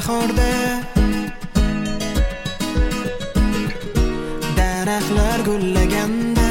bahorda daraxtlar gullaganda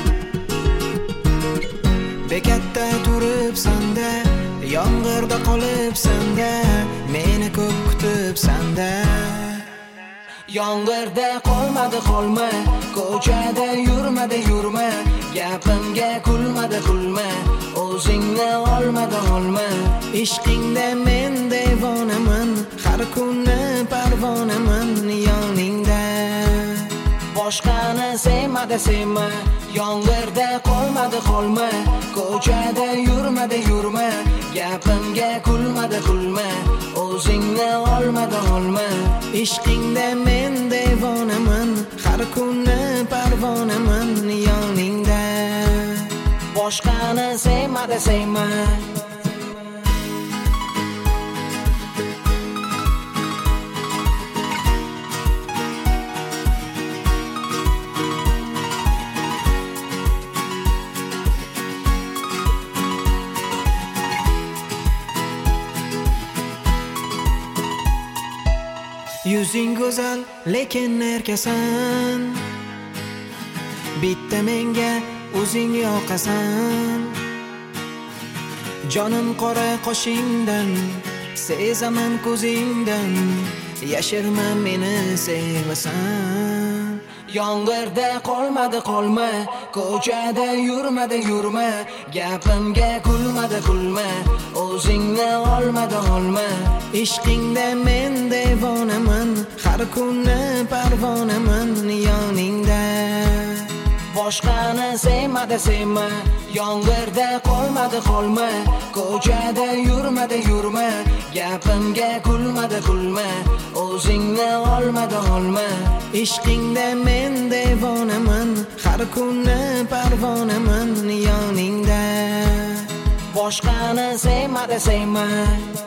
bekatda turibsan-da, yomg'irda qolibsan-da, meni ko'p kutibsan-da. Yomg'irda qolma, ko'chada yurma, gapimga kulma, o'zingni olma. Ishqingda men devonaman, har kuni parvonaman yoningda. Boshqani sevma, yomg'irda qolma, ko'chada yurma, gapimga kulma, o'zingni olma. Ishqingda men devonaman, har kuni parvonaman yoningda. Boshqani sevma. Yuzing go'zal, lekin erkasan. Bitta menga o'zing yoqasan. Jonim qora qoshingdan, sezaman ko'zingdan, yashirma meni sevasan. Yomg'irda qolma, ko'chada yurma, gapimga kulma, o'zingni olma. Ishqingda men devonaman, har kuni parvonaman yoningda. Boshqani sevma, yomg'irda qolma, ko'chada yurma, gapimga kulma, o'zingni olma. Ishqingda men devonaman, har kuni parvonaman yoningda. Boshqani sevma.